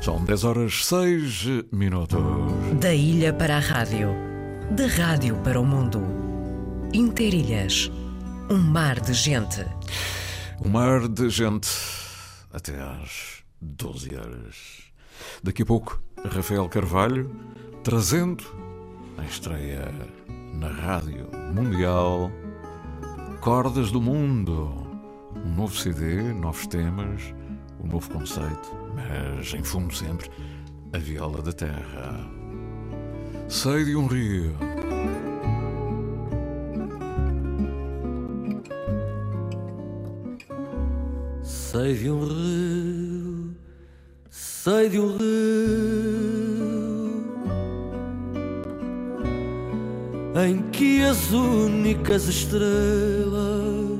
São 10h06. Da ilha para a rádio, da rádio para o mundo. Interilhas, um mar de gente. Um mar de gente até às 12h. Daqui a pouco, Rafael Carvalho trazendo a estreia na Rádio Mundial Cordas do Mundo. Um novo CD, novos temas, um novo conceito, mas em fundo sempre a viola da terra. Sei de um rio. Sei de um rio, sei de um rio em que as únicas estrelas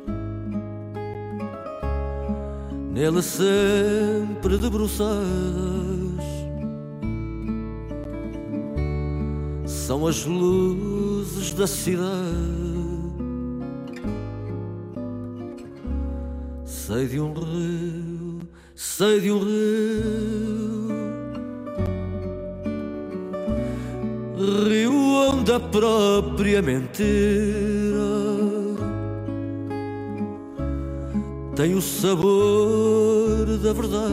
nele sempre debruçadas são as luzes da cidade. Sei de um rio, sei de um rio onde a própria mentira tem o sabor da verdade.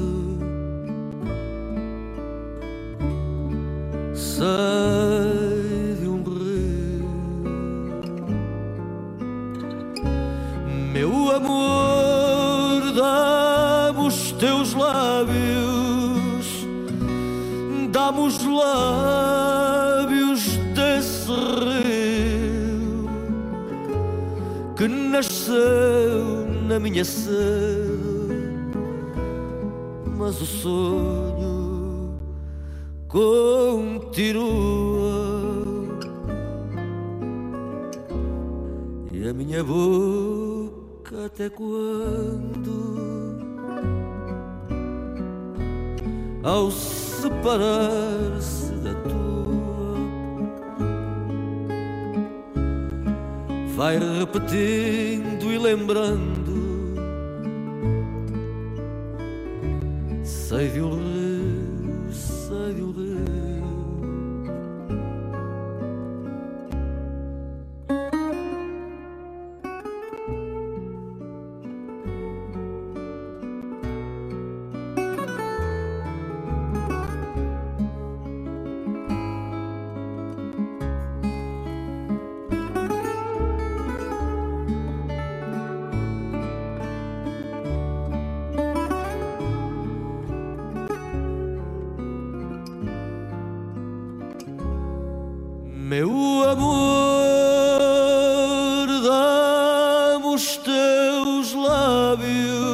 Sei de um rio, meu amor, dá-me os teus lábios, dá-me os lábios desse rio que nasceu na minha sede, mas o sonho continua e a minha boca até quando, ao separar-se da tua, vai repetindo e lembrando. Sei de um rio, sei de um rio. Meu amor, dá-me os teus lábios,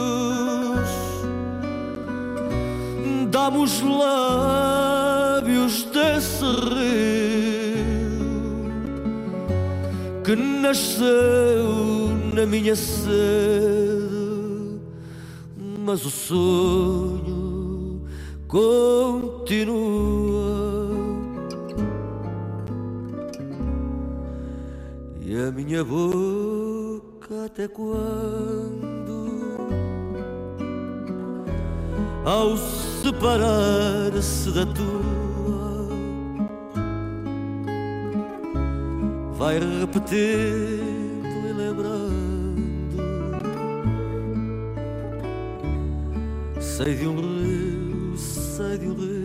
dá-me os lábios desse rio que nasceu na minha sede, mas o sonho continua. E a minha boca até quando, ao separar-se da tua, vai repetindo e lembrando. Sei de um rio, sei de um rio.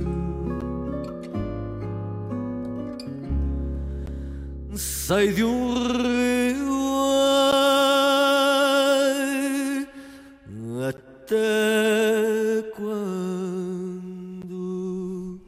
Sei de um rio, ai, até quando.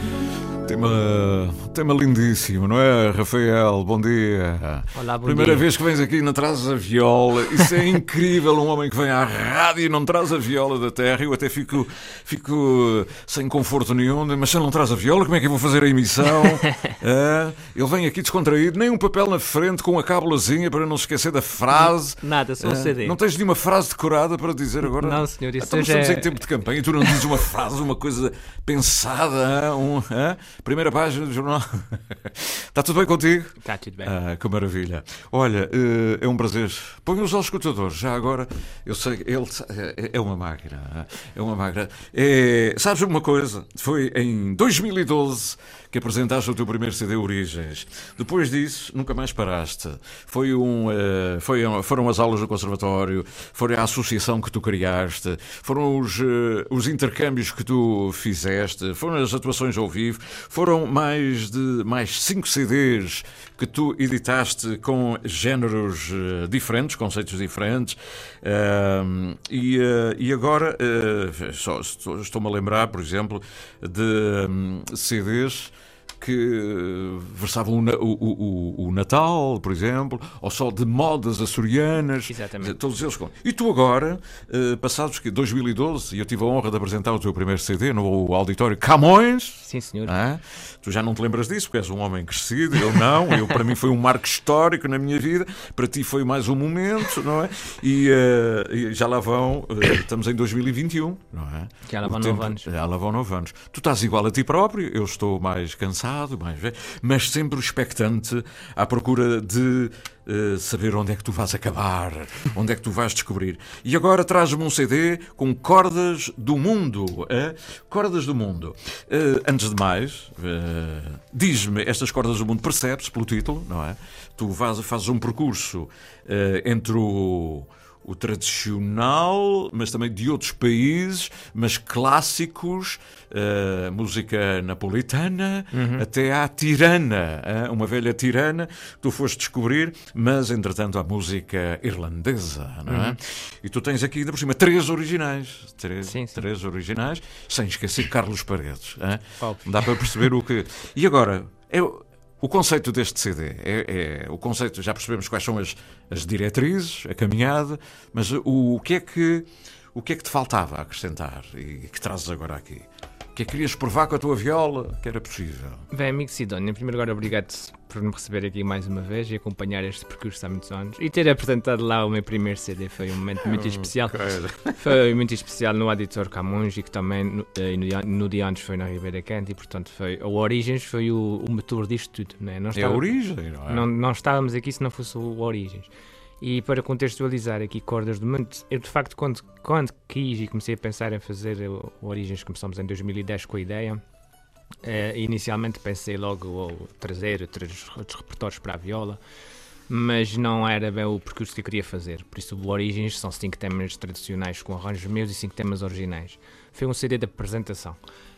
Tema lindíssimo, não é, Rafael? Bom dia. Olá, bom Primeira dia. vez que vens aqui e não trazes a viola. Isso é incrível, um homem que vem à rádio e não traz a viola da terra. Eu até fico sem conforto nenhum. Mas se eu não traz a viola, como é que eu vou fazer a emissão? Ele vem aqui descontraído, nem um papel na frente com a cábulazinha para não se esquecer da frase. Nada, só um CD. Não tens nenhuma frase decorada para dizer agora? Não, senhor, isso Então, já estamos é... em tempo de campanha e tu não dizes uma frase, uma coisa pensada, primeira página do jornal. Está tudo bem contigo? Está tudo bem. Que maravilha. Olha, é um prazer. Põe os escutadores, já agora. Eu sei que ele é uma máquina. É uma máquina. Sabes uma coisa? Foi em 2012 que apresentaste o teu primeiro CD Origens. Depois disso, nunca mais paraste. Foram as aulas do conservatório, foi a associação que tu criaste, foram os intercâmbios que tu fizeste, foram as atuações ao vivo, foram mais 5 CDs que tu editaste com géneros diferentes, conceitos diferentes, e agora estou-me a lembrar, por exemplo, de CDs que versavam o Natal, por exemplo, ou só de modas açorianas. Exatamente. Todos eles. E tu agora, passados 2012, e eu tive a honra de apresentar o teu primeiro CD no auditório Camões. Sim, senhor. Tu já não te lembras disso, porque és um homem crescido, eu não. Para mim foi um marco histórico na minha vida, para ti foi mais um momento, não é? E já lá vão, estamos em 2021, não é? Já lá vão 9 anos. Já lá vão 9 anos. Tu estás igual a ti próprio, eu estou mais cansado, mais velho, mas sempre expectante, à procura de saber onde é que tu vais acabar, onde é que tu vais descobrir. E agora traz-me um CD com Cordas do Mundo. Cordas do Mundo. Antes de mais, diz-me, estas Cordas do Mundo, percebe-se pelo título, não é? Tu fazes um percurso entre o tradicional, mas também de outros países, mas clássicos, música napolitana, até à tirana, uma velha tirana, que tu foste descobrir, mas entretanto a música irlandesa, não é? E tu tens aqui, ainda por cima, 3 originais. Sim. 3 originais, sem esquecer Carlos Paredes. Óbvio. Dá para perceber o que... E agora, o conceito deste CD o conceito, já percebemos quais são as diretrizes, a caminhada, mas o que é que te faltava acrescentar e que trazes agora aqui? O que é que querias provar com a tua viola que era possível? Bem, amigo Sidónio, em primeiro lugar, obrigado por me receber aqui mais uma vez e acompanhar este percurso há muitos anos. E ter apresentado lá o meu primeiro CD foi um momento muito especial. Foi muito especial no Auditório Camões e que também no dia antes foi na Ribeira Quente e, portanto, o Origens foi o motor disto tudo. Né? É a origem, não é? Não estávamos aqui se não fosse o Origens. E para contextualizar aqui Cordas do Mundo, eu de facto quando quis e comecei a pensar em fazer o Origens, começamos em 2010 com a ideia, inicialmente pensei logo trazer outros repertórios para a viola, mas não era bem o percurso que eu queria fazer. Por isso o Origens são 5 temas tradicionais com arranjos meus e 5 temas originais. Foi um CD de apresentação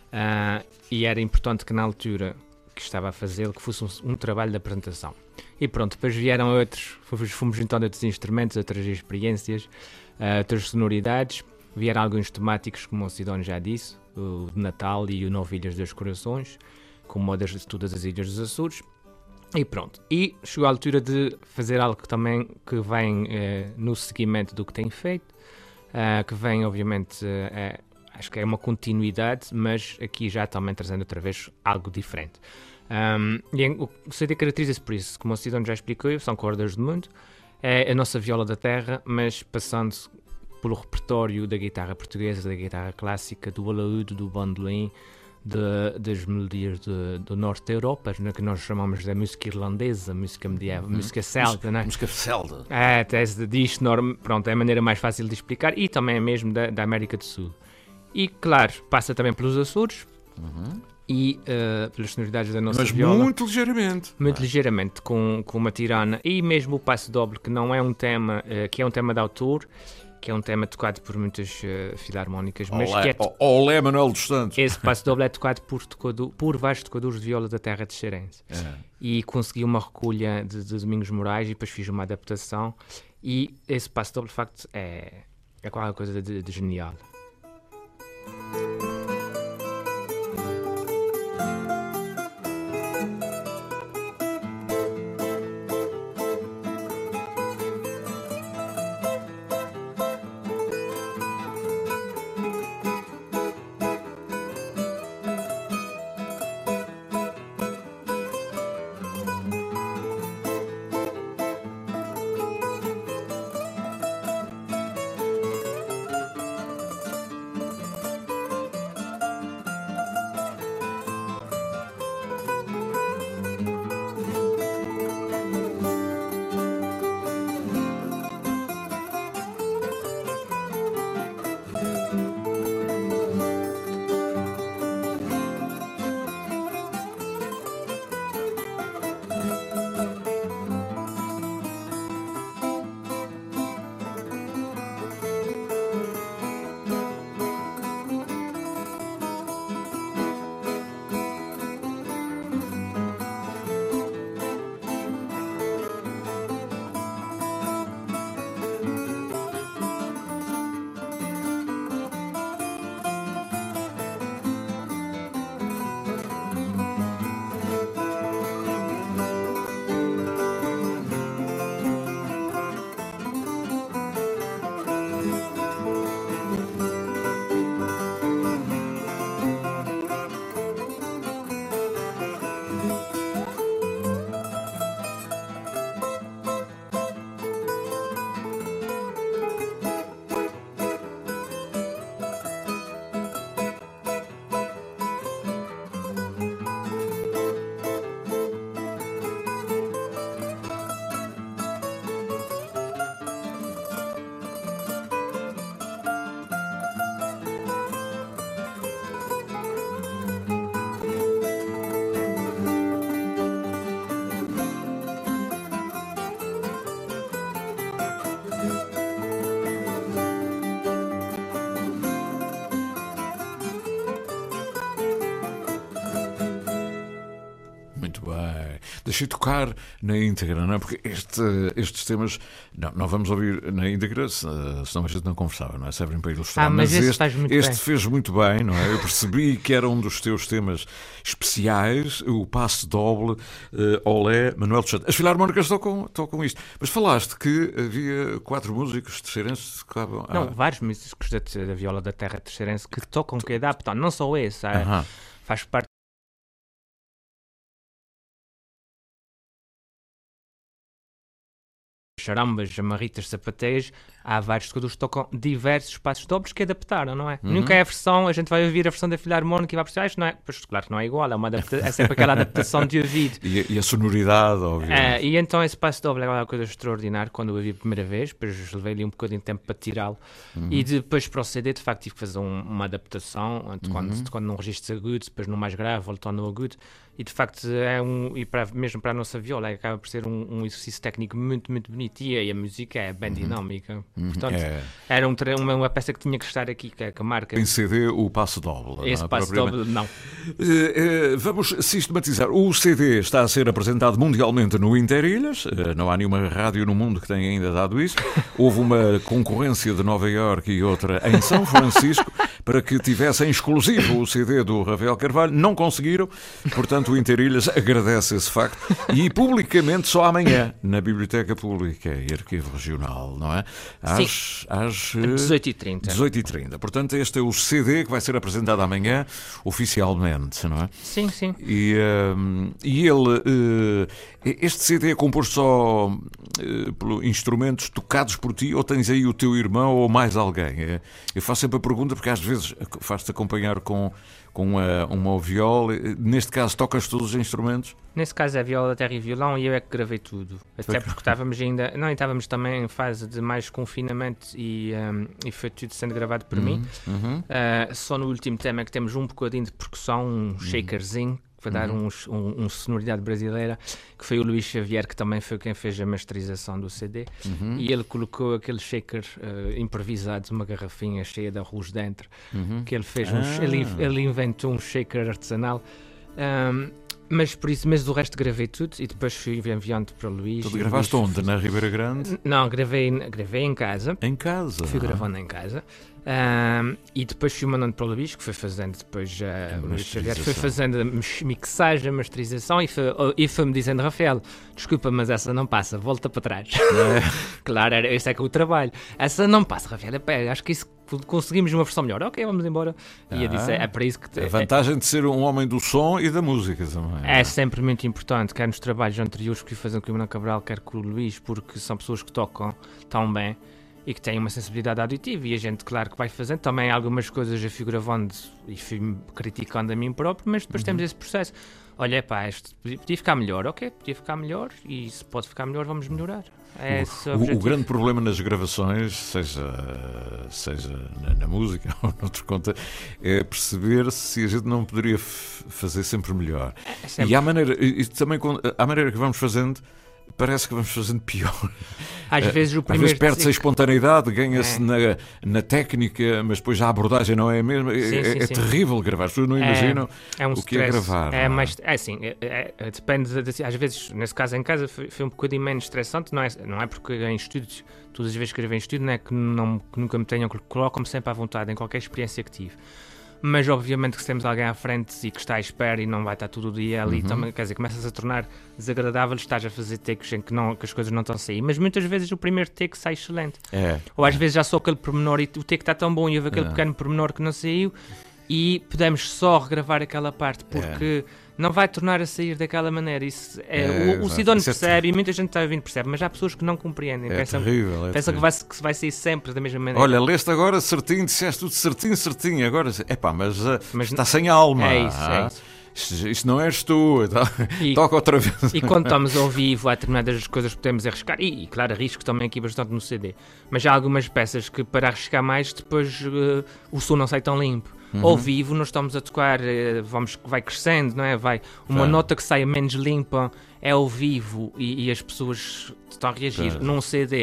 e era importante que na altura que estava a fazê-lo que fosse um trabalho de apresentação. E pronto, depois vieram outros, fomos juntando outros instrumentos, outras experiências, outras sonoridades, vieram alguns temáticos, como o Sidónio já disse, o de Natal e o Novilhas dos Corações, com modas de todas as ilhas dos Açores, e pronto. E chegou a altura de fazer algo também que vem no seguimento do que tem feito, que vem obviamente, acho que é uma continuidade, mas aqui já também trazendo outra vez algo diferente. O CD caracteriza-se por isso, como o Sidónio já explicou, são Cordas do Mundo, é a nossa viola da terra, mas passando pelo repertório da guitarra portuguesa, da guitarra clássica, do alaúde, do bandolim, das melodias do norte da Europa, que nós chamamos da música irlandesa, música medieval, música celta, não é? Música celta. Disto, pronto, é a maneira mais fácil de explicar, e também é mesmo da América do Sul. E claro, passa também pelos Açores, e pelas sonoridades da nossa viola. Mas muito ligeiramente. Muito ligeiramente, com uma tirana. E mesmo o passo doble, que não é um tema, que é um tema de autor, que é um tema tocado por muitas filarmónicas. Mas Olé, que Olé Manuel dos Santos. Esse passo doble é tocado por vários tocadores de viola da terra de Xerense. E consegui uma recolha de Domingos Moraes e depois fiz uma adaptação. E esse passo doble, de facto, é qualquer coisa de genial. deixei tocar na íntegra, não é? Porque estes temas não vamos ouvir na íntegra, senão a gente não conversava, não é? Servem para ilustrar. Mas este fez muito bem, não é? Eu percebi que era um dos teus temas especiais, o Passo Doble, Olé, Manuel dos Santos. As Filarmónicas tocam isto. Mas falaste que havia 4 músicos terceirenses que tocavam... Não, vários músicos da viola da terra terceirense que tocam, que adaptam, não só esse, faz parte charambas, amarritas, sapateias, há vários tocadores que tocam diversos passos dobres que adaptaram, não é? Nunca é a versão, a gente vai ouvir a versão da Filarmónica e vai perceber, isto não é, pois claro que não é igual, é sempre aquela adaptação de ouvido. E a sonoridade, obviamente. E então esse passo doble é uma coisa extraordinária quando eu ouvi a primeira vez, depois levei ali um bocadinho de tempo para tirá-lo, e depois para o CD de facto tive que fazer uma adaptação, quando num registro agudo, depois no mais grave, voltou no agudo, e de facto mesmo para a nossa viola acaba por ser um exercício técnico muito, muito bonito, e a música é bem dinâmica. Portanto, era uma peça que tinha que estar aqui, que a marca. Em CD, o Passo Doble. Esse Passo Doble, não. Vamos sistematizar. O CD está a ser apresentado mundialmente no Interilhas. Não há nenhuma rádio no mundo que tenha ainda dado isso. Houve uma concorrência de Nova Iorque e outra em São Francisco para que tivessem exclusivo o CD do Rafael Carvalho. Não conseguiram. Portanto, o Interilhas agradece esse facto. E publicamente só amanhã, na Biblioteca Pública e Arquivo Regional, não é? Às 18h30. 18h30. Portanto, este é o CD que vai ser apresentado amanhã, oficialmente, não é? Sim, sim. E este CD é composto só por instrumentos tocados por ti, ou tens aí o teu irmão ou mais alguém? Eu faço sempre a pergunta porque às vezes faz-te acompanhar com uma viola. Neste caso, tocas todos os instrumentos? Nesse caso é viola da terra e violão, e eu é que gravei tudo. Até porque estávamos também em fase de mais confinamento e foi tudo sendo gravado por mim. Só no último tema é que temos um bocadinho de percussão, um shakerzinho, que vai dar uma sonoridade brasileira, que foi o Luís Xavier, que também foi quem fez a masterização do CD, e ele colocou aquele shaker improvisado, uma garrafinha cheia de arroz dentro, que ele fez, ele inventou um shaker artesanal, mas por isso mesmo o resto gravei tudo e depois fui enviando para o Luís. Tu gravaste onde? Na Ribeira Grande? Não, gravei em casa. Em casa? Fui gravando em casa. E depois fui mandando para o Luís, que foi fazendo depois o Luís Xavier foi fazendo a mixagem, a masterização e foi-me dizendo: Rafael, desculpa, mas essa não passa, volta para trás. Claro, esse é que é o trabalho. Essa não passa, Rafael, acho que isso conseguimos uma versão melhor. Ok, vamos embora. E eu disse: é para isso que... A vantagem de ser um homem do som e da música também. É sempre muito importante, quer nos trabalhos anteriores que fazem com o Manuel Cabral, quer com o Luís, porque são pessoas que tocam tão bem e que têm uma sensibilidade auditiva, e a gente, claro, que vai fazendo também algumas coisas, eu fui gravando e fui criticando a mim próprio, mas depois temos esse processo. Olha, pá, isto podia ficar melhor, ok, podia ficar melhor, e se pode ficar melhor, vamos melhorar. O grande problema nas gravações, seja na música ou noutro conta, é perceber se a gente não poderia fazer sempre melhor. E à maneira que vamos fazendo, parece que vamos fazendo pior. Às vezes perde-se a espontaneidade, ganha-se na técnica, mas depois a abordagem não é a mesma. É terrível gravar, as pessoas não imaginam o que é gravar. Depende, às vezes, nesse caso em casa, foi um bocadinho menos estressante, não é porque em estúdios, todas as vezes que gravei em estúdio, não é que nunca me tenham, colocam-me sempre à vontade em qualquer experiência que tive. Mas obviamente que se temos alguém à frente e que está à espera e não vai estar todo o dia ali, também, quer dizer, começas a tornar desagradável, estás a fazer takes em que as coisas não estão a sair, mas muitas vezes o primeiro take sai excelente. Ou às vezes já só aquele pormenor e o take está tão bom e houve aquele pequeno pormenor que não saiu e podemos só regravar aquela parte porque não vai tornar a sair daquela maneira. Isso o Sidónio percebe e muita gente está a ouvir percebe, mas há pessoas que não compreendem. Pensam que vai sair sempre da mesma maneira. Olha, leste agora certinho, disseste tudo certinho, agora, mas está sem alma. É isso. Isto não és tu, toca outra vez. E quando estamos ao vivo, há determinadas coisas que podemos arriscar, e claro, arrisco também aqui bastante no CD, mas há algumas peças que para arriscar mais, depois o som não sai tão limpo. Ao vivo nós estamos a tocar, vai crescendo, não é? Vai uma nota que sai menos limpa, é ao vivo e as pessoas estão a reagir. Num CD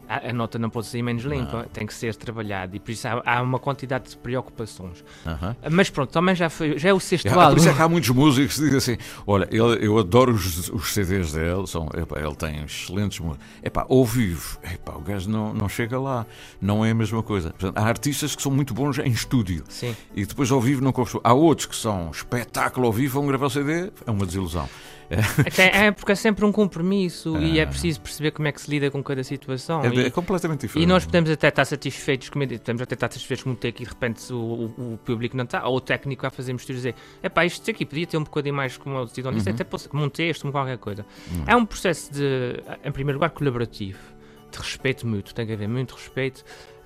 a nota não pode sair menos limpa, tem que ser trabalhada, e por isso há uma quantidade de preocupações. Mas pronto, também já é o sexto álbum. Por isso é que há muitos músicos que dizem assim: olha, eu adoro os CDs dele, ele tem excelentes músicos. Ao vivo, o gajo não chega lá, não é a mesma coisa. Portanto, há artistas que são muito bons em estúdio. Sim. E depois ao vivo não gostam. Há outros que são espetáculo ao vivo, vão gravar o CD, é uma desilusão. Porque é sempre um compromisso e é preciso perceber como é que se lida com cada situação. É completamente diferente. E nós podemos até estar satisfeitos, podemos até estar satisfeitos com o take e de repente o público não está, ou o técnico a fazer misturas e dizer: isto aqui podia ter um bocadinho mais como o Tidon disse, até como um texto, como qualquer coisa. É um processo em primeiro lugar, colaborativo, de respeito mútuo, tem que haver muito respeito.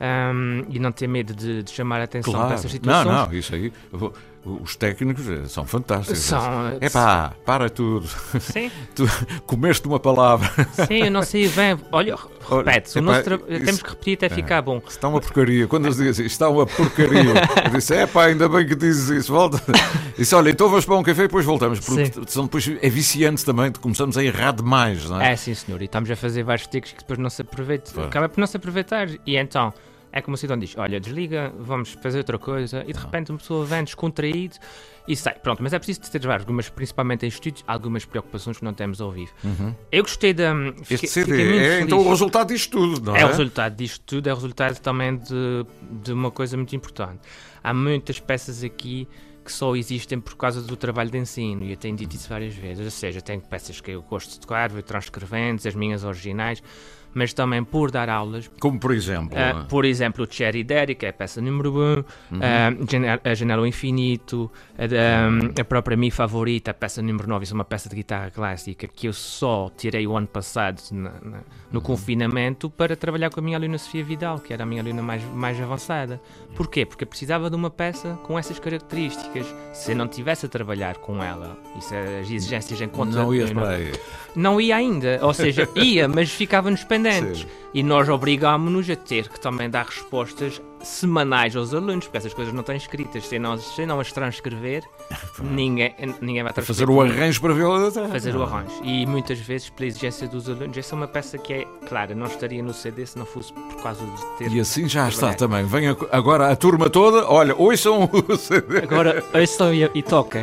E não ter medo de chamar a atenção para essas situações. Não, isso aí. Os técnicos são fantásticos. Para tudo. Sim. Tu comeste uma palavra. Sim, eu não sei bem. Olha, repete. Temos que repetir até ficar bom. Está uma porcaria. Quando eles dizem está uma porcaria, eu disse: ainda bem que dizes isso. Volta. Disse: olha, então vamos para um café e depois voltamos. Porque depois é viciante também. Começamos a errar demais, não é? Sim, senhor. E estamos a fazer vários tiques que depois não se aproveita. Acaba por não se aproveitar. E então. É como o Sidão diz: olha, desliga, vamos fazer outra coisa, e de repente uma pessoa vem descontraído e sai. Pronto, mas é preciso ter algumas, principalmente em estúdios, algumas preocupações que não temos ao vivo. Eu gostei da... Este CD é então o resultado disto tudo, não é? É o resultado disto tudo, é o resultado também de uma coisa muito importante. Há muitas peças aqui que só existem por causa do trabalho de ensino, e eu tenho dito isso várias vezes. Ou seja, tenho peças que eu gosto de tocar, vou transcrevendo, as minhas originais, mas também por dar aulas. Como por exemplo? Por exemplo, o Cherry Daddy, que é a peça número 1, a Janela ao Infinito, a própria Mi Favorita, a peça número 9, isso é uma peça de guitarra clássica que eu só tirei o ano passado no confinamento para trabalhar com a minha aluna Sofia Vidal, que era a minha aluna mais avançada. Porquê? Porque eu precisava de uma peça com essas características. Se eu não estivesse a trabalhar com ela, isso é as exigências em conta... Não ias para aí. Não ia ainda, ou seja, ia, mas ficava-nos pendentes. Sim. E nós obrigámos-nos a ter que também dar respostas semanais aos alunos, porque essas coisas não estão escritas. Se não as transcrever, ninguém vai transcrever. Fazer o arranjo para vê-la. Fazer o arranjo. E muitas vezes, pela exigência dos alunos, essa é uma peça que é, claro, não estaria no CD se não fosse por causa de ter... E assim já está também. Vem agora a turma toda, olha, ouçam o CD. Agora ouçam e toquem.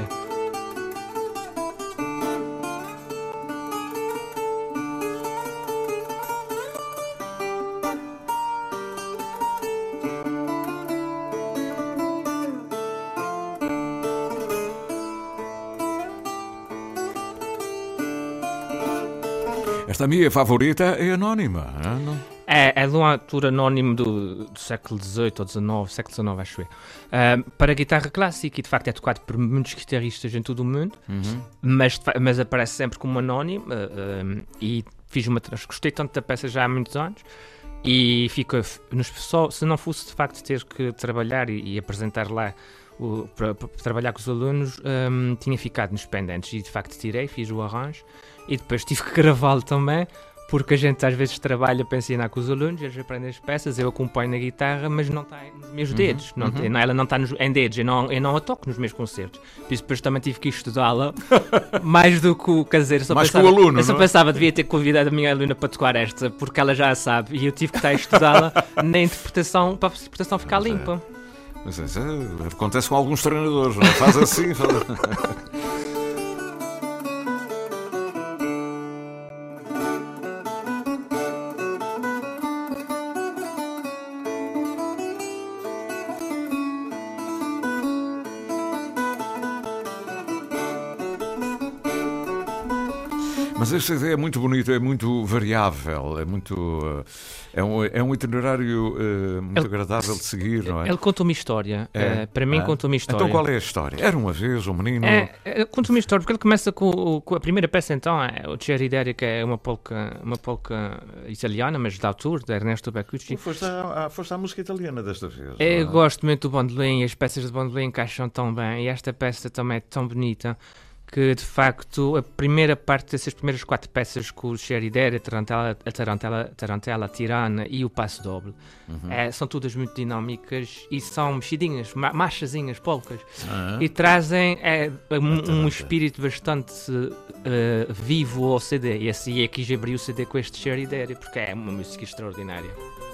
Esta minha favorita é anónima, não? É de um autor anónimo do século XVIII ou XIX, século XIX, acho eu, para guitarra clássica, e de facto é tocado por muitos guitarristas em todo o mundo, mas aparece sempre como anónimo, e gostei tanto da peça já há muitos anos, e fica, se não fosse de facto ter que trabalhar e apresentar lá, para trabalhar com os alunos, tinha ficado nos pendentes, e de facto tirei, fiz o arranjo, e depois tive que gravá-lo também, porque a gente às vezes trabalha para ensinar com os alunos, eles aprendem as peças, eu acompanho na guitarra, mas não está nos meus dedos, ela não está em dedos, eu não a toco nos meus concertos. Por isso depois também tive que estudá-la, mais do que o caseiro. Mais que o aluno, eu só pensava, devia ter convidado a minha aluna para tocar esta, porque ela já a sabe, e eu tive que estar a estudá-la na interpretação, para a interpretação ficar limpa. Mas isso acontece com alguns treinadores, não é? Faz assim, Mas esta ideia é muito bonita, é muito variável, é um itinerário muito agradável de seguir, não é? Ele conta uma história, para mim conta uma história. Então qual é a história? Era uma vez um menino... Conta uma história, porque ele começa com a primeira peça então, o Cherry Daddy, que é uma polca italiana, mas de autor, de Ernesto Beccucci. Foste à música italiana desta vez? Eu gosto muito do bandolim, as peças de bandolim encaixam tão bem, e esta peça também é tão bonita. que de facto a primeira parte dessas primeiras 4 peças, com o Cheridere, a Tarantela, a Tirana e o Passo Doble, são todas muito dinâmicas e são mexidinhas, marchazinhas, polcas, e trazem um espírito bastante vivo ao CD, e assim é que já abri o CD com este Cheridere, porque é uma música extraordinária.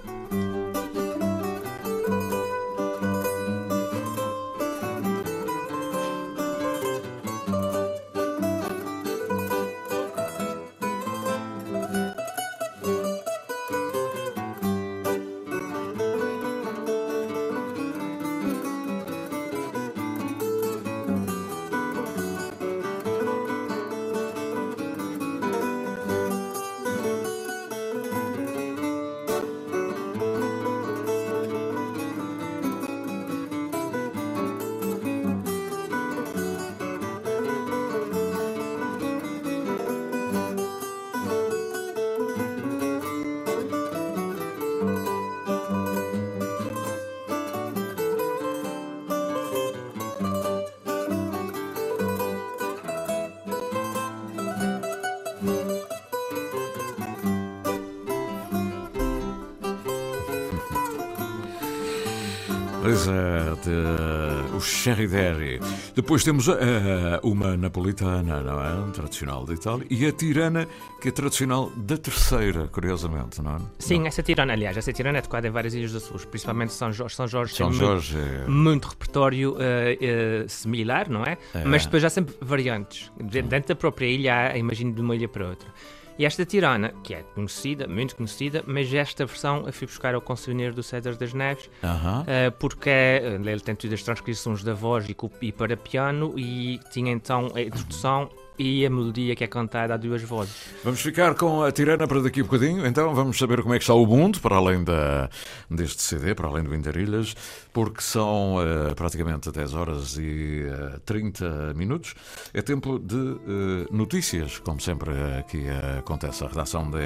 Pois é, o Cheridere. Depois temos uma napolitana, não é? Tradicional da Itália. E a Tirana, que é tradicional da Terceira, curiosamente, não é? Sim, não. essa Tirana é tocada em várias ilhas dos Açores, principalmente São Jorge. São Jorge é... muito repertório similar, não é? Mas depois há sempre variantes. Dentro da própria ilha, imagino de uma ilha para outra. E esta Tirana, que é conhecida, muito conhecida, mas esta versão eu fui buscar ao Conselheiro do Cedar das Neves, porque ele tem tido as transcrições da voz e para piano, e tinha então a introdução e a melodia que é cantada a 2 vozes. Vamos ficar com a Tirana para daqui a bocadinho, então vamos saber como é que está o mundo, para além deste CD, para além do Interilhas, porque são praticamente 10 horas e 30 minutos. É tempo de notícias, como sempre aqui acontece. A redação da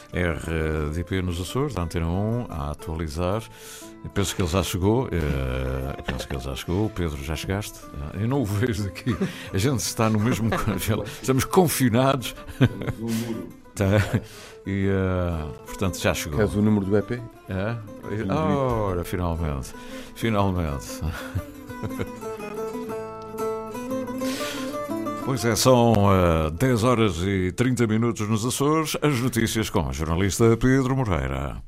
RDP nos Açores, da Antena 1, a atualizar. Eu penso que ele já chegou. O Pedro, já chegaste? Eu não o vejo daqui. A gente está no mesmo... Estamos confinados. Tá. E, portanto, já chegou. Queres o número do EP? É? Ora, finalmente. Pois é, são 10 horas e 30 minutos nos Açores. As notícias com a jornalista Pedro Moreira.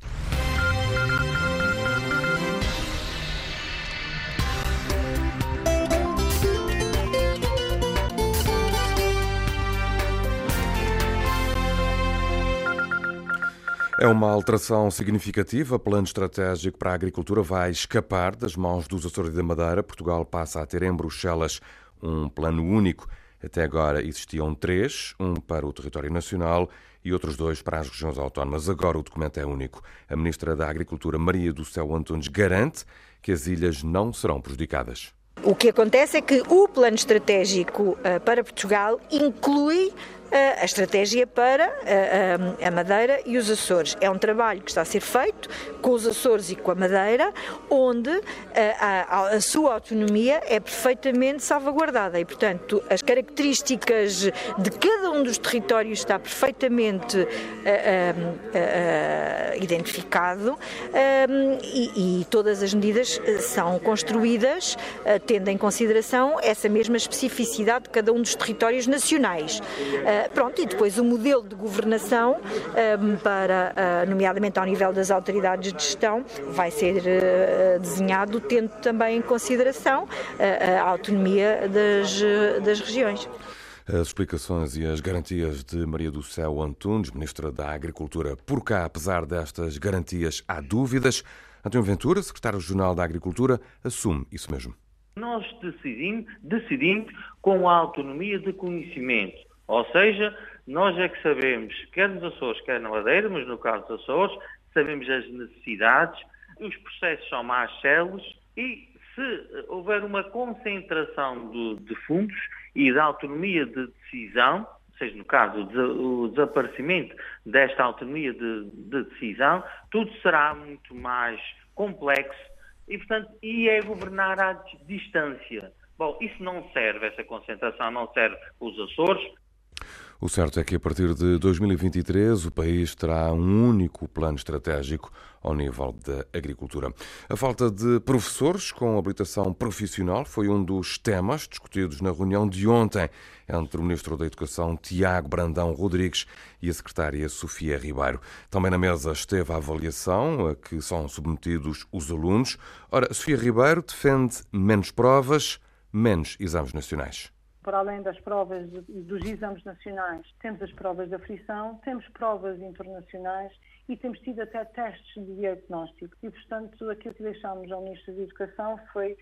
É uma alteração significativa. O plano estratégico para a agricultura vai escapar das mãos dos Açores e da Madeira. Portugal passa a ter em Bruxelas um plano único. Até agora existiam 3, um para o território nacional e outros 2 para as regiões autónomas. Agora o documento é único. A Ministra da Agricultura, Maria do Céu Antunes, garante que as ilhas não serão prejudicadas. O que acontece é que o plano estratégico para Portugal inclui a estratégia para a Madeira e os Açores. É um trabalho que está a ser feito com os Açores e com a Madeira, onde a sua autonomia é perfeitamente salvaguardada e, portanto, as características de cada um dos territórios está perfeitamente identificado e todas as medidas são construídas tendo em consideração essa mesma especificidade de cada um dos territórios nacionais. E depois o modelo de governação, nomeadamente ao nível das autoridades de gestão, vai ser desenhado tendo também em consideração a autonomia das regiões. As explicações e as garantias de Maria do Céu Antunes, Ministra da Agricultura. Por cá, apesar destas garantias, há dúvidas. António Ventura, Secretário Regional da Agricultura, assume isso mesmo. Nós decidimos com a autonomia de conhecimento. Ou seja, nós é que sabemos, quer nos Açores, quer na Madeira, mas no caso dos Açores, sabemos as necessidades, os processos são mais céleres e se houver uma concentração de fundos e da autonomia de decisão, ou seja, no caso o desaparecimento desta autonomia de decisão, tudo será muito mais complexo e, portanto, é governar à distância. Bom, isso não serve, essa concentração não serve os Açores. O certo é que a partir de 2023 o país terá um único plano estratégico ao nível da agricultura. A falta de professores com habilitação profissional foi um dos temas discutidos na reunião de ontem entre o Ministro da Educação, Tiago Brandão Rodrigues, e a Secretária Sofia Ribeiro. Também na mesa esteve a avaliação a que são submetidos os alunos. Ora, Sofia Ribeiro defende menos provas, menos exames nacionais. Para além das provas dos exames nacionais, temos as provas de aflição, temos provas internacionais e temos tido até testes de diagnóstico. E, portanto, aquilo que deixámos ao Ministro da Educação foi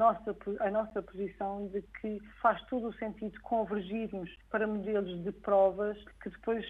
a nossa posição de que faz todo o sentido convergirmos para modelos de provas que depois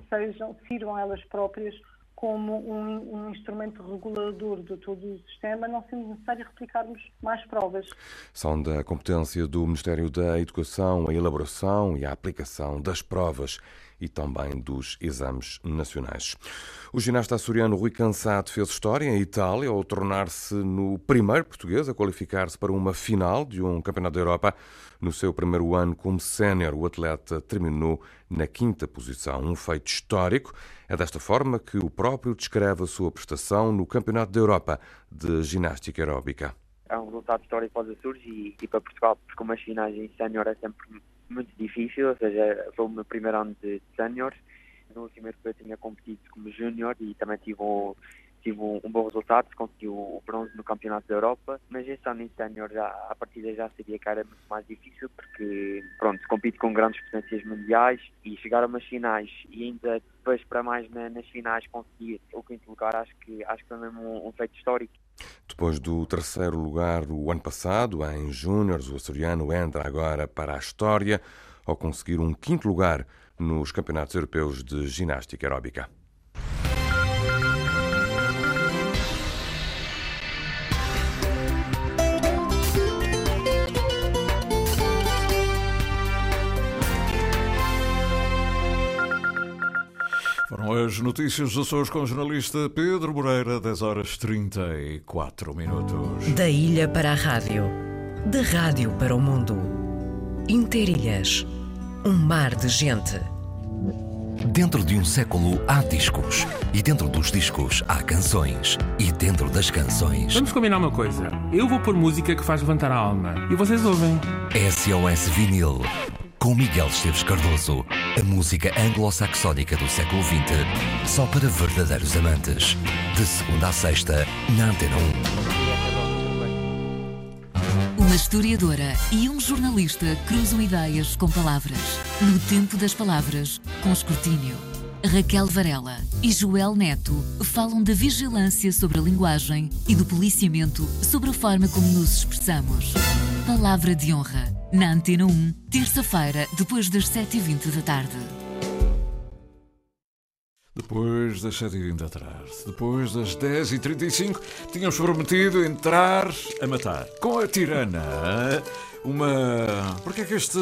sirvam elas próprias como um instrumento regulador de todo o sistema, não sendo necessário replicarmos mais provas. São da competência do Ministério da Educação a elaboração e a aplicação das provas e também dos exames nacionais. O ginasta açoriano Rui Cansado fez história em Itália ao tornar-se no primeiro português a qualificar-se para uma final de um campeonato da Europa. No seu primeiro ano como sénior, o atleta terminou na 5ª posição, um feito histórico. É desta forma que o próprio descreve a sua prestação no Campeonato da Europa de Ginástica Aeróbica. É um resultado histórico para os Açores e para Portugal, porque uma final em sénior é sempre muito difícil, ou seja, foi o meu primeiro ano de sénior. No último ano eu tinha competido como júnior e também tive um bom resultado, consegui o bronze no Campeonato da Europa, mas este ano em sénior a partida já sabia que era muito mais difícil porque, compito com grandes potências mundiais e chegar a umas finais e ainda depois para mais nas finais conseguir o 5º lugar, acho que foi mesmo um feito histórico. Depois do 3º lugar o ano passado, em júniores, o açoriano entra agora para a história ao conseguir um 5º lugar nos Campeonatos Europeus de Ginástica Aeróbica. Foram as notícias dos Açores com o jornalista Pedro Moreira, 10h34. Da ilha para a rádio, da rádio para o mundo. Interilhas, um mar de gente. Dentro de um século há discos, e dentro dos discos há canções, e dentro das canções... Vamos combinar uma coisa, eu vou pôr música que faz levantar a alma, e vocês ouvem. SOS Vinil, com Miguel Esteves Cardoso, a música anglo-saxónica do século XX, só para verdadeiros amantes. De segunda a sexta, na Antena 1. Uma historiadora e um jornalista cruzam ideias com palavras. No tempo das palavras, com escrutínio. Raquel Varela e Joel Neto falam da vigilância sobre a linguagem e do policiamento sobre a forma como nos expressamos. Palavra de honra. Na Antena 1, terça-feira, depois das 7h20 da tarde. Depois das 7h20 da tarde, depois das 10h35, tínhamos prometido entrar a matar. Com a tirana, Porque é que esta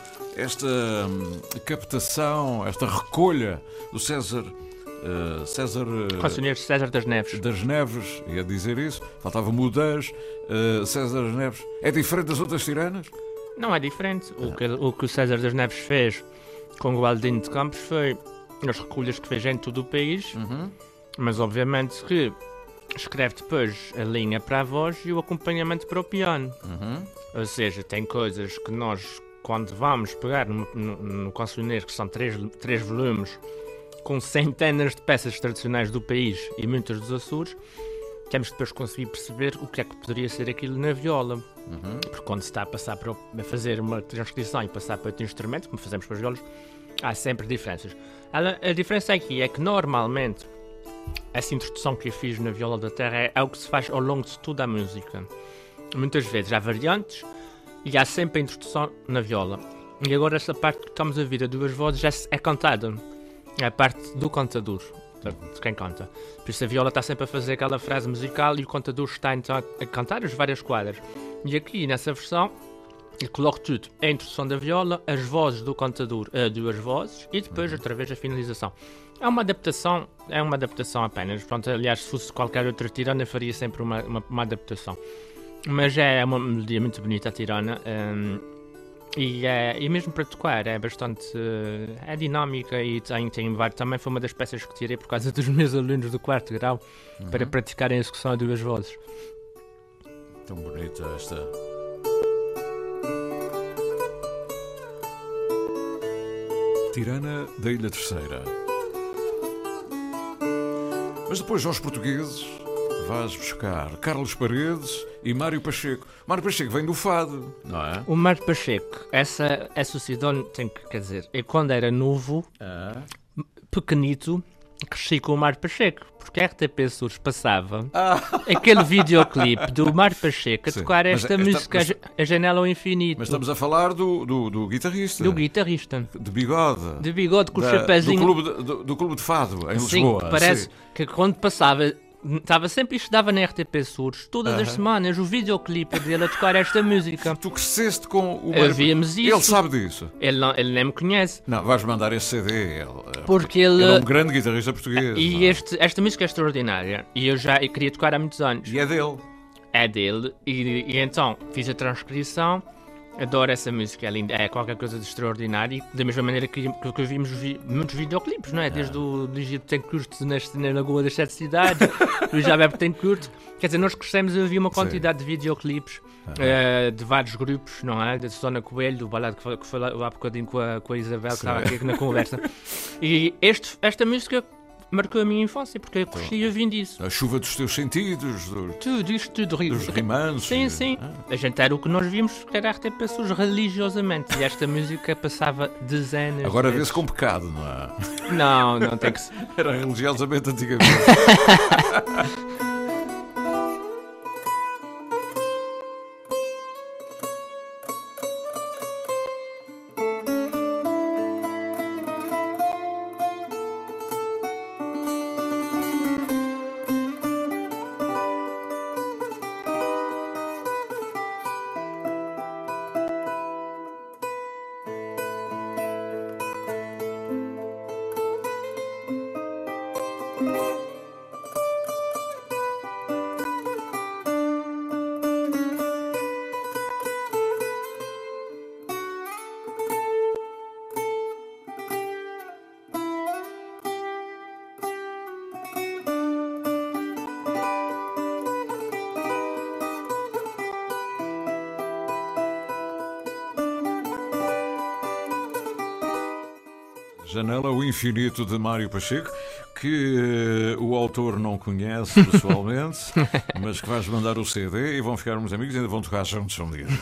captação, esta recolha do César... Conselheiro César das Neves. Das Neves, ia dizer isso, faltava-me o das César das Neves. É diferente das outras tiranas? Não é diferente. O que o César das Neves fez com o Aldino de Campos foi as recolhas que fez em todo o país, mas obviamente que escreve depois a linha para a voz e o acompanhamento para o piano. Ou seja, tem coisas que nós, quando vamos pegar no cancioneiro, que são três volumes, com centenas de peças tradicionais do país e muitas dos Açores, temos depois conseguir perceber o que é que poderia ser aquilo na viola. Porque quando se está a fazer uma transcrição e passar para outro instrumento, como fazemos para os violas, há sempre diferenças. A diferença aqui é que normalmente essa introdução que eu fiz na viola da terra é o que se faz ao longo de toda a música. Muitas vezes há variantes e há sempre a introdução na viola. E agora essa parte que estamos a ouvir a duas vozes já é cantada. É a parte do cantador, de quem canta. Por isso a viola está sempre a fazer aquela frase musical e o cantador está então a cantar as várias quadras. E aqui nessa versão eu coloco tudo. A introdução da viola, as vozes do cantador a duas vozes e depois outra vez a finalização. É uma adaptação apenas. Pronto, aliás, se fosse qualquer outra tirana faria sempre uma adaptação. Mas é uma melodia muito bonita, a Tirana. E mesmo para tocar é bastante é dinâmica e tem vários. Também foi uma das peças que tirei por causa dos meus alunos do 4º grau para praticarem a execução a 2 vozes. Tão bonita esta. Tirana da Ilha Terceira. Mas depois aos portugueses vais buscar Carlos Paredes e Mário Pacheco. Mário Pacheco vem do fado, não é? O Mário Pacheco, essa sucedeu, quer dizer, eu quando era novo, pequenito, cresci com o Mário Pacheco, porque a RTP Açores passava aquele videoclipe do Mário Pacheco a tocar esta música, A Janela ao Infinito. Mas estamos a falar do guitarrista. Do guitarrista. De bigode. De bigode com o chapéuzinho. Do clube de fado, em sim, Lisboa. Parece que quando passava... Estava sempre, isto dava na RTP Açores, todas as semanas, o videoclipe dele a tocar esta música. Tu cresceste com o Mário. Víamos isso. Ele sabe disso. Ele nem me conhece. Não, vais mandar esse CD. Porque ele é um grande guitarrista português. E esta música é extraordinária. E eu queria tocar há muitos anos. E é dele. É dele. E então fiz a transcrição. Adoro essa música, é linda, é qualquer coisa de extraordinário. Da mesma maneira que vimos muitos videoclipes, não é? Desde o Egito Betancourt na Lagoa das 7 Cidades, o Jabé Betancourt. Quer dizer, nós crescemos e havia uma quantidade de videoclipes de vários grupos, não é? Da Susana Coelho, do balado que foi lá há bocadinho com a Isabel, que estava aqui na conversa. E esta música marcou a minha infância, porque eu cresci ouvindo isso. A chuva dos teus sentidos, tudo, dos rimanços. Sim. A gente era o que nós vimos, que era a RTP Açores religiosamente. E esta música passava dezenas. Agora de vezes. vê-se com pecado, não é? Não tem que ser. Era religiosamente antigamente. Janela ao Infinito de Mário Pacheco, que o autor não conhece pessoalmente, mas que vais mandar o CD e vão ficar uns amigos e ainda vão tocar juntos um dia.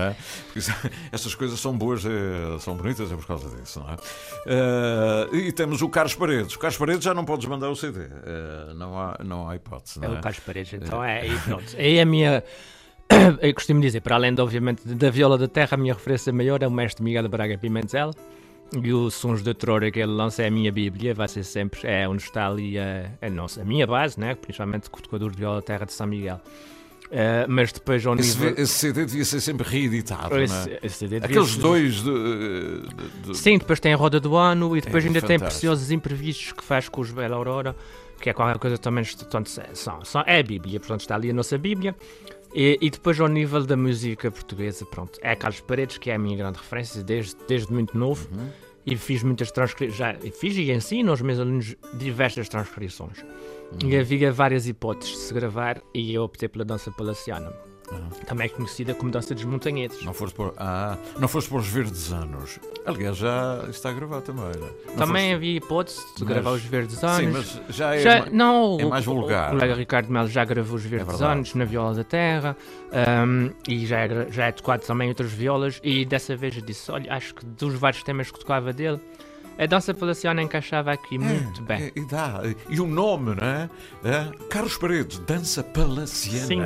Estas coisas são boas, são bonitas, é por causa disso, não é? E temos o Carlos Paredes. O Carlos Paredes já não podes mandar o CD, não há hipótese. Não é? O Carlos Paredes, então e pronto. É a minha... Eu costumo dizer, para além, obviamente, da viola da terra, a minha referência maior é o mestre Miguel Braga Pimentel. E o Sons da Troura que ele lança é a minha bíblia, vai ser sempre, é onde está ali a minha base, né? Principalmente com o tocador de viola da terra de São Miguel. Mas depois ao nível... Esse CD devia ser sempre reeditado, não é? Esse CD aqueles ser... dois Sim, depois tem a Roda do Ano e depois ainda fantástico. Tem Preciosos Imprevistos que faz com os Bela Aurora, que é qualquer coisa também, é a bíblia, portanto está ali a nossa bíblia. E depois ao nível da música portuguesa, pronto, é Carlos Paredes, que é a minha grande referência desde muito novo. E fiz muitas transcrições, fiz e ensino aos meus alunos diversas transcrições. E havia várias hipóteses de se gravar e eu optei pela dança palaciana. Também é conhecida como dança dos montanheses. Não foste por os Verdes Anos. Aliás, já está a gravar também. Também havia hipótese de gravar os Verdes Anos. Sim, mas já é mais vulgar. O colega Ricardo Melo já gravou os Verdes Anos na viola da terra e já é tocado também outras violas. E dessa vez eu disse, olha, acho que dos vários temas que tocava dele, a dança palaciana encaixava aqui muito bem. E o nome, não é? Carlos Paredes, dança palaciana. Sim.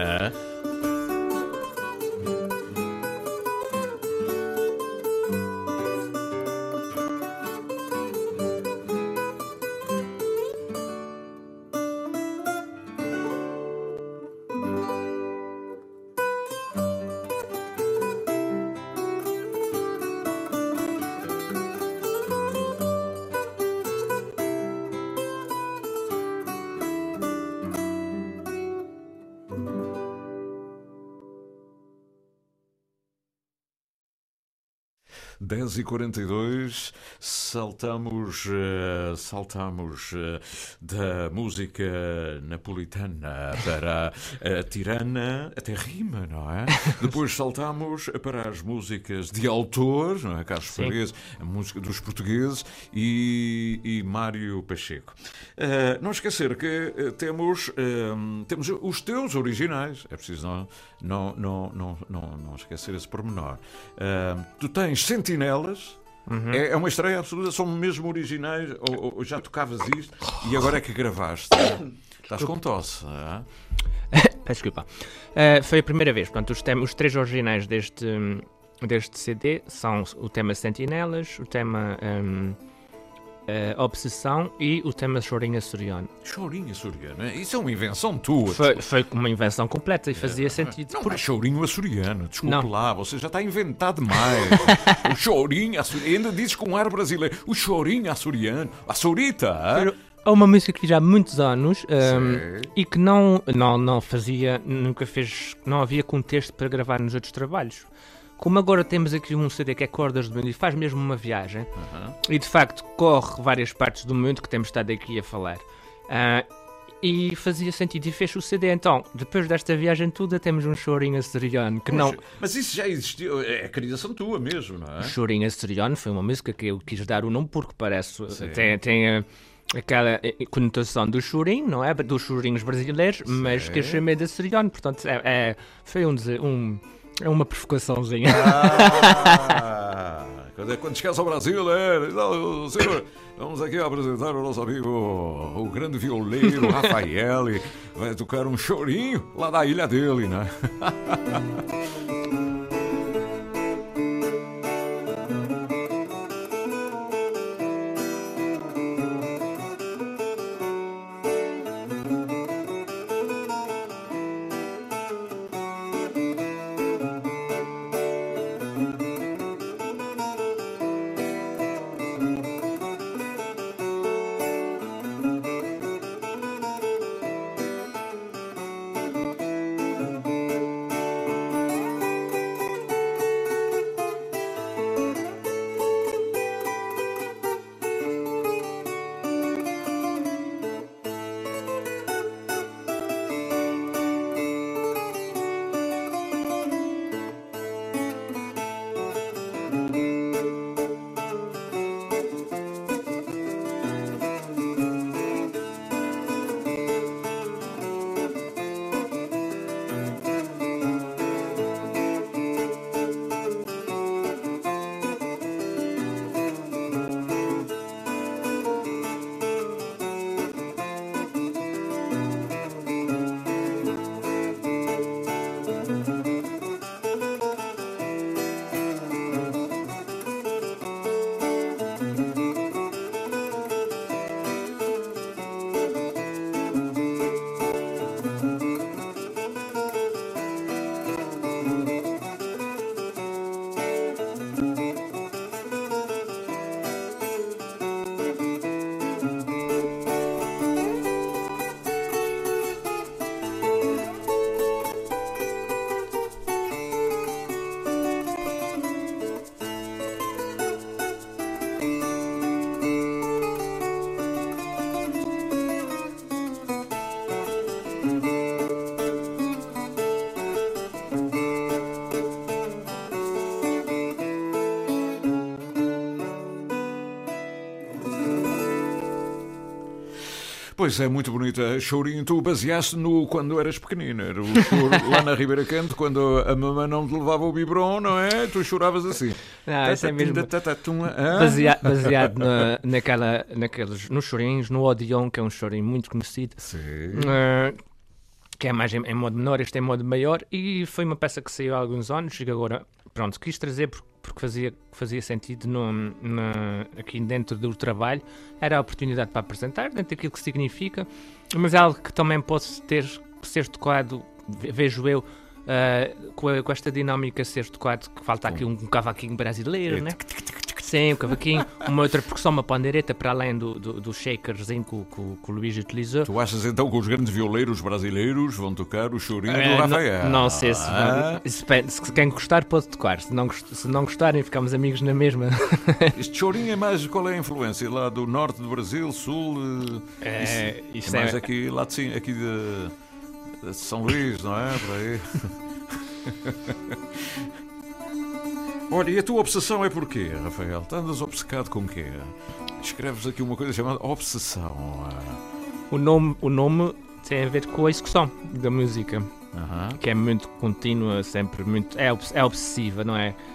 10h42, saltamos da música napolitana para a tirana, até rima, não é? Depois saltamos para as músicas de autor, não é? Carlos Paredes, a música dos portugueses e Mário Pacheco. Não esquecer que temos os teus originais, é preciso não esquecer esse pormenor. Tu tens Sentinelas. É uma estreia absoluta, são mesmo originais, ou já tocavas isto e agora é que gravaste? Estás com tosse, não é? Desculpa. Foi a primeira vez. Portanto, os três originais deste CD são o tema Sentinelas, o tema Obsessão e o tema Chorinho Açoriano. Chorinho Açoriano? Isso é uma invenção tua. Foi uma invenção completa e fazia sentido. Não é Chorinho Açoriano, desculpe lá, você já está a inventar demais. O Chorinho Açoriano, ainda dizes com um ar brasileiro. O Chorinho Açoriano, a Açorita. É uma música que fiz há muitos anos e que não fazia, nunca fez, não havia contexto para gravar nos outros trabalhos. Como agora temos aqui um CD que é Cordas do Mundo e faz mesmo uma viagem, e de facto corre várias partes do mundo que temos estado aqui a falar, e fazia sentido, e fez o CD. Então, depois desta viagem toda, temos um Chorinho Açoriano que não... Mas isso já existiu, é a criação tua mesmo, não é? O Chorinho Açoriano foi uma música que eu quis dar o nome porque parece... Tem aquela conotação do chorinho, não é? Dos chorinhos brasileiros, mas que eu chamei de açoriano, portanto foi uma provocaçãozinha. Quando chegasse ao Brasil, senhor, vamos aqui apresentar o nosso amigo, o grande violeiro Rafael, vai tocar um chorinho lá da ilha dele, né? Pois é, muito bonita. Chorinho, tu baseaste no quando eras pequenino. Era o choro lá na Ribeira Canto, quando a mamãe não te levava o biberon, não é? Tu choravas assim. Não, isso é mesmo baseado nos chorinhos, no Odeon, que é um chorinho muito conhecido. Sim. Que é mais em modo menor, este é em modo maior, e foi uma peça que saiu há alguns anos, e agora, pronto, quis trazer porque fazia sentido aqui dentro do trabalho, era a oportunidade para apresentar, dentro daquilo que significa, mas é algo que também pode ser tocado, vejo eu, com esta dinâmica ser tocado, que falta aqui um cavaquinho brasileiro, né? Sim, o cavaquinho, uma outra percussão, uma pandeireta, para além do shakerzinho que o Luís utilizou. Tu achas então que os grandes violeiros brasileiros vão tocar o chorinho do Rafael? Não sei se quem gostar pode tocar, se não gostarem ficamos amigos na mesma. Este chorinho é mais, qual é a influência? Lá do norte do Brasil, sul? Isso é mais aqui, lá de cima, aqui de São Luís, não é? Por aí. Olha, e a tua obsessão é porquê, Rafael? Tu andas obcecado com o quê? Escreves aqui uma coisa chamada obsessão. O nome tem a ver com a execução da música, que é muito contínua, sempre muito... É obsessiva, não é?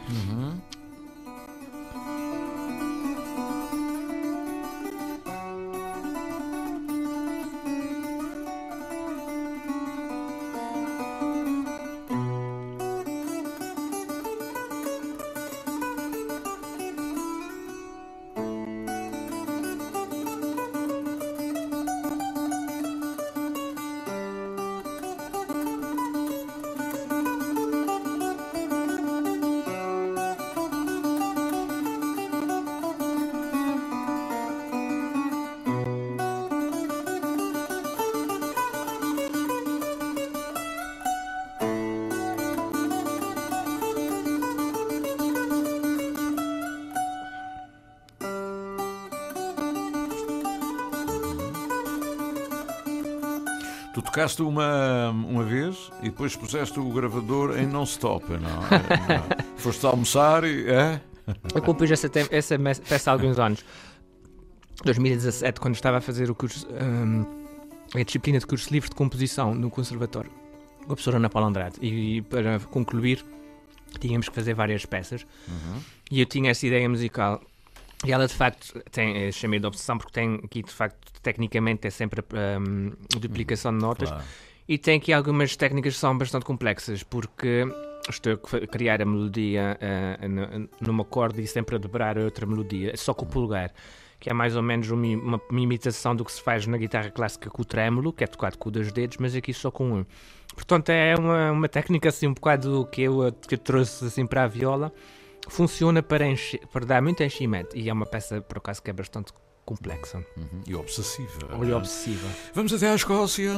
Tu tocaste uma vez e depois puseste o gravador em non-stop, não? Foste almoçar e... Eu compus essa peça há alguns anos. 2017, quando estava a fazer o curso, a disciplina de curso livre de composição no Conservatório, com a professora Ana Paula Andrade. E para concluir, tínhamos que fazer várias peças. E eu tinha essa ideia musical. E ela, de facto, chamei de obsessão porque tem aqui, de facto, tecnicamente é sempre a duplicação de notas. Claro. E tem aqui algumas técnicas que são bastante complexas, porque estou a criar a melodia numa corda e sempre a dobrar a outra melodia, só com o polegar, que é mais ou menos uma imitação do que se faz na guitarra clássica com o trêmulo, que é tocado com 2 dedos, mas aqui só com 1. Portanto, é uma técnica assim um bocado que eu trouxe assim para a viola. Funciona para dar muito enchimento e é uma peça, por acaso, que é bastante complexa. E obsessiva. E obsessiva. Vamos até à Escócia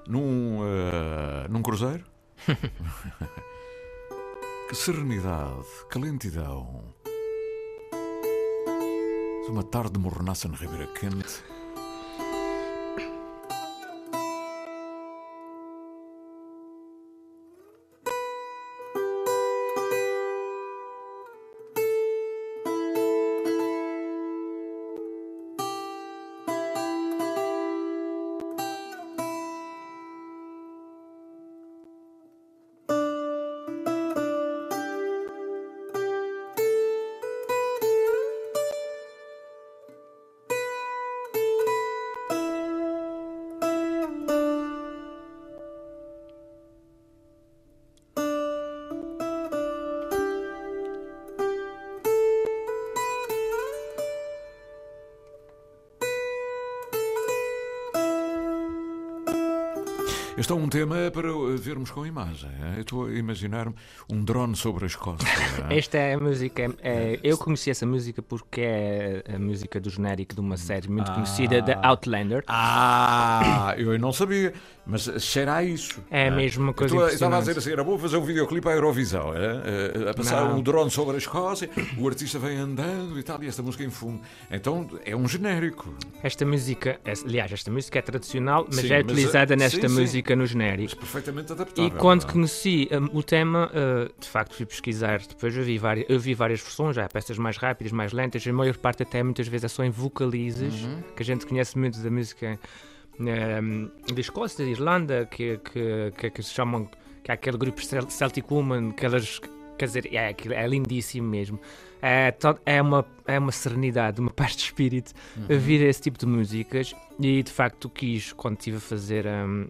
num cruzeiro? Que serenidade, que lentidão. Uma tarde de mornaça na Ribeira Quente. Este é um tema para vermos com imagem. Eu estou a imaginar-me um drone sobre a Escócia. Esta é a música. Eu conheci essa música porque é a música do genérico de uma série muito conhecida, da Outlander. Eu não sabia, mas cheira a isso. É mesmo uma coisa. Estava a dizer assim: era bom fazer um videoclipe à Eurovisão, a passar um drone sobre a Escócia, o artista vem andando e tal, e esta música em fundo. Então é um genérico. Esta música é tradicional, mas é utilizada nesta música no genérico. Mas perfeitamente adaptável. E quando conheci o tema, de facto fui pesquisar, depois eu vi várias versões, já há peças mais rápidas, mais lentas, a maior parte até muitas vezes é só em vocalizes, que a gente conhece muito da música da Escócia, da Irlanda, que se chamam, que é aquele grupo Celtic Woman, que elas, quer dizer, é lindíssimo mesmo. É uma serenidade, uma paz de espírito a ouvir esse tipo de músicas, e de facto quis, quando estive a fazer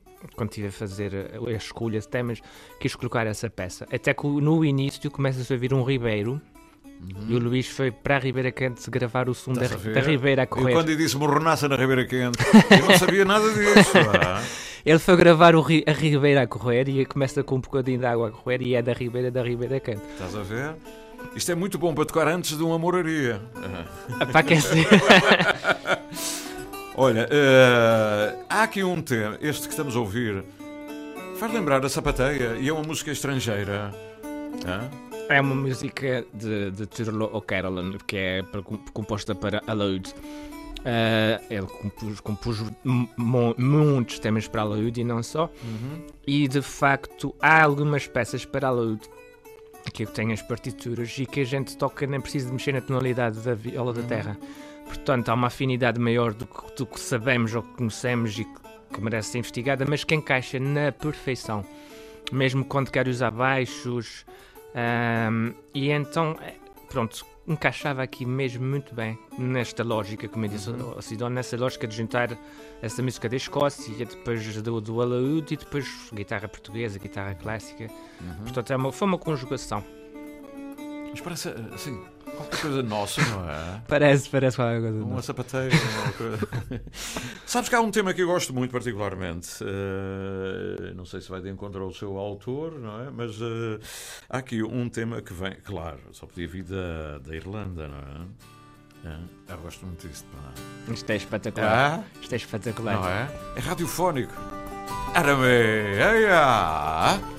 a escolha de temas, quis colocar essa peça. Até que no início começa-se a ouvir um Ribeiro, e o Luís foi para a Ribeira Quente gravar o som da Ribeira a correr. Eu quando disse mornaça na Ribeira Quente, eu não sabia nada disso. Ele foi gravar a Ribeira a correr e começa com um bocadinho de água a correr, e é da Ribeira Quente. Estás a ver? Isto é muito bom para tocar antes de uma moraria. Para aquecer. Olha, há aqui um tema, este que estamos a ouvir, faz lembrar a Sapateia e é uma música estrangeira. É uma música de Turlo O'Carolan, que é composta para alaúde. Ele compôs muitos temas para alaúde e não só. E de facto há algumas peças para alaúde que eu tenho as partituras e que a gente toca nem precisa de mexer na tonalidade da viola da terra. Portanto, há uma afinidade maior do que sabemos ou que conhecemos e que merece ser investigada, mas que encaixa na perfeição, mesmo quando quer usar baixos. E então, pronto, encaixava aqui mesmo muito bem nesta lógica, como eu disse, Sidónio, nessa lógica de juntar essa música da Escócia, depois do alaúde e depois guitarra portuguesa, guitarra clássica. Portanto, foi uma conjugação. Mas parece assim, qualquer coisa nossa, não é? Parece qualquer coisa uma sapateira. Sabes que há um tema que eu gosto muito particularmente, não sei se vai de encontro ao seu autor, não é? Mas há aqui um tema que vem, claro, só podia vir da Irlanda, não é? Eu gosto muito disto. Isto é espetacular. Isto é espetacular. Não é? É radiofónico. Arame!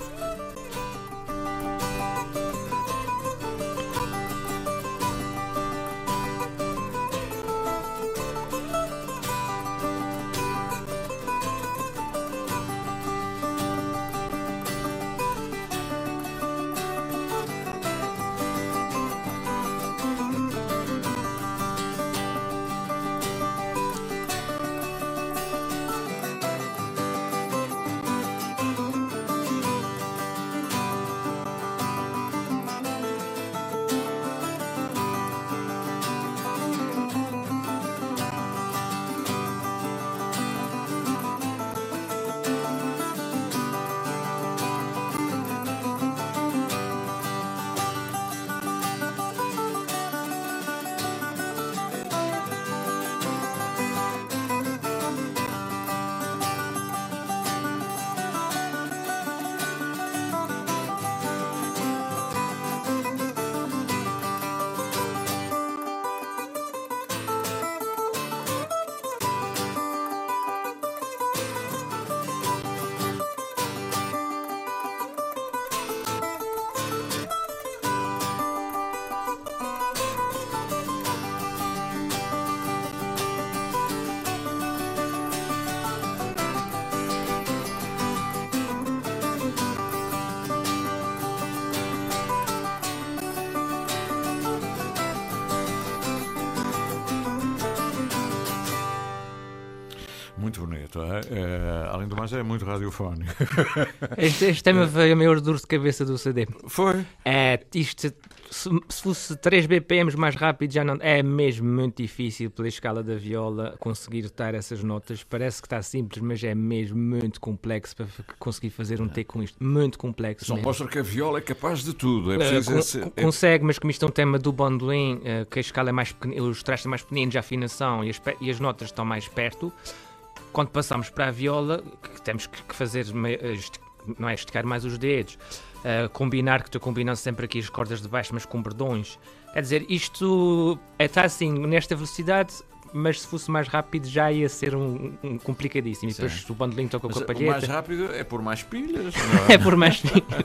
Muito bonito, além do mais é muito radiofónico. Este tema veio a maior dor de cabeça do CD. Foi? Isto, se fosse 3 BPMs mais rápido já não... É mesmo muito difícil pela escala da viola conseguir dar essas notas. Parece que está simples, mas é mesmo muito complexo para conseguir fazer um take com isto. Muito complexo. Só mostra que a viola é capaz de tudo. Consegue, mas como isto é um tema do bandolim, que a escala é mais pequena, os trastes são mais pequeninos, a afinação e as notas estão mais perto. Quando passamos para a viola, que temos que fazer, não é esticar mais os dedos, combinar, que estou combinando sempre aqui as cordas de baixo, mas com bordões. Quer dizer, isto está assim, nesta velocidade, mas se fosse mais rápido já ia ser um complicadíssimo. E depois o bandolim toca com a palheta. O mais rápido é por mais pilhas. É por mais pilhas.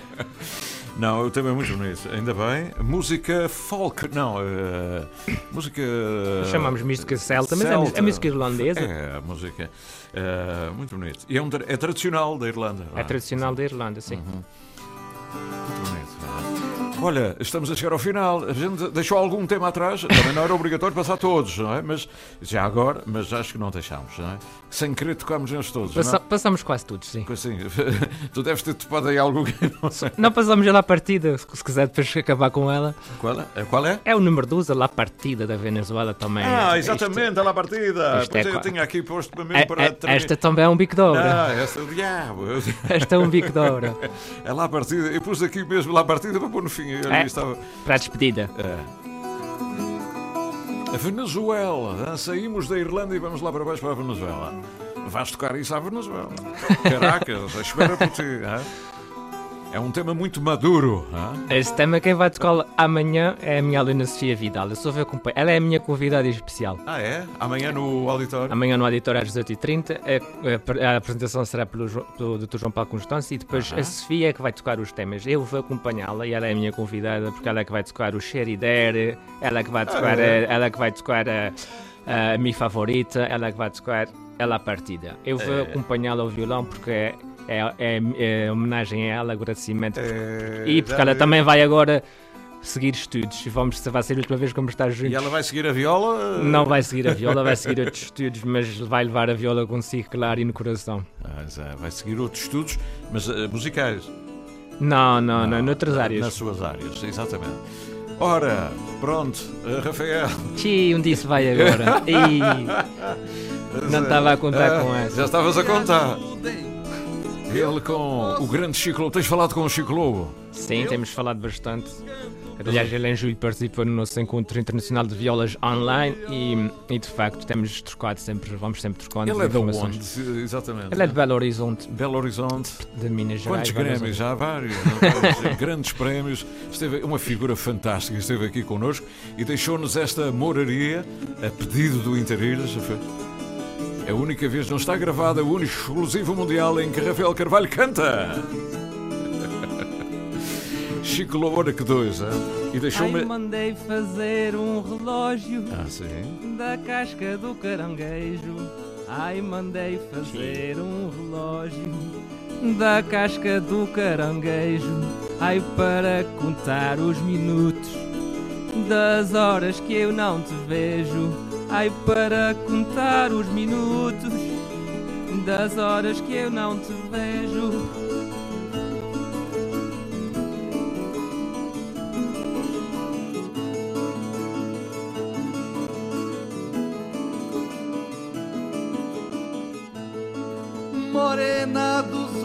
Não, o tema é muito bonito, ainda bem. Música folk, não, música... Chamamos música celta, mas é música irlandesa. É, a música muito bonito. E é tradicional da Irlanda. É tradicional da Irlanda, sim. Muito bonito. Olha, estamos a chegar ao final. A gente deixou algum tema atrás. Também não era obrigatório passar todos, não é? Mas já agora, mas acho que não deixámos, não é? Sem querer tocámos neles todos. Passamos quase todos, sim. Tu deves ter topado aí algo que não sei. Não passamos a La Partida, se quiser depois acabar com ela. Qual é? É o número 12, a La Partida da Venezuela também. Exatamente, a La Partida. Pois eu tinha aqui posto para mim para esta também é um bico de obra. Esta é o diabo. Esta é um bico de obra. É La Partida. Eu pus aqui mesmo La Partida para pôr no fim. Para a despedida. A Venezuela. Saímos da Irlanda e vamos lá para baixo para a Venezuela. Vais tocar isso à Venezuela. Caracas, espera por ti. É um tema muito maduro. Hein? Este tema quem vai tocar amanhã é a minha aluna Sofia Vidal. Eu sou a acompanhar. Ela é a minha convidada especial. Ah, é? Amanhã no auditório? Amanhã no auditório às 18h30. A apresentação será pelo Dr. João Paulo Constâncio e depois a Sofia é que vai tocar os temas. Eu vou acompanhá-la e ela é a minha convidada porque ela é que vai tocar o Sherider, ela é que vai tocar, a minha favorita, ela é que vai tocar a partida. Eu vou acompanhá-la ao violão porque é homenagem a ela, agradecimento. E porque ela também vai agora seguir estudos. Vai ser a última vez que vamos estar juntos. E ela vai seguir a viola? Não vai seguir a viola, vai seguir outros estudos, mas vai levar a viola consigo, claro, e no coração. Vai seguir outros estudos, mas musicais? Não, noutras áreas. Nas suas áreas, exatamente. Ora, pronto, Rafael. Um dia se vai agora. Não estava a contar com essa. Já estavas a contar. Ele com o grande Chico Lobo. Tens falado com o Chico Lobo? Sim, temos falado bastante. Aliás, ele em julho participou no nosso encontro internacional de violas online e de facto temos trocado sempre, vamos sempre trocando informações. Ele é de onde, exatamente? Ele é de Belo Horizonte. Belo Horizonte. De Minas Gerais. Quantos Grêmios? Já há vários. Grandes prémios. Esteve uma figura fantástica, esteve aqui connosco e deixou-nos esta moraria a pedido do Interilhas. É a única vez, não está gravada, o único exclusivo mundial em que Rafael Carvalho canta. Chico Lobo, que dois, hein? E deixou-me... mandei fazer um relógio sim. Da casca do caranguejo. Mandei fazer um relógio da casca do caranguejo. Para contar os minutos das horas que eu não te vejo. Para contar os minutos das horas que eu não te vejo. Morena dos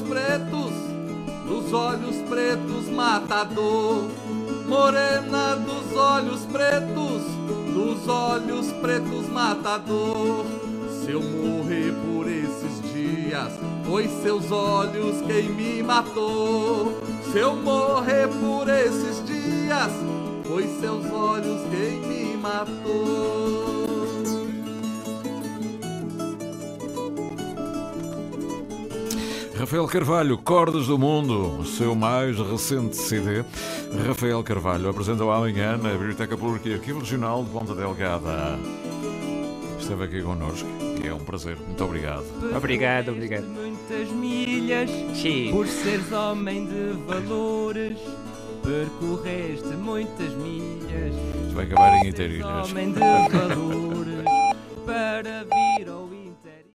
olhos pretos matador. Morena dos olhos pretos matador. Se eu morrer por esses dias, foi seus olhos quem me matou. Se eu morrer por esses dias, foi seus olhos quem me matou. Rafael Carvalho, Cordas do Mundo, o seu mais recente CD. Rafael Carvalho apresenta-o amanhã na Biblioteca Pública e Arquivo Regional de Ponta Delgada. Esteve aqui connosco e é um prazer. Muito obrigado. Obrigado. Muitas milhas, por seres homem de valores, percorreste muitas milhas. Vai acabar em Interilhas. Homem de valores, para vir ao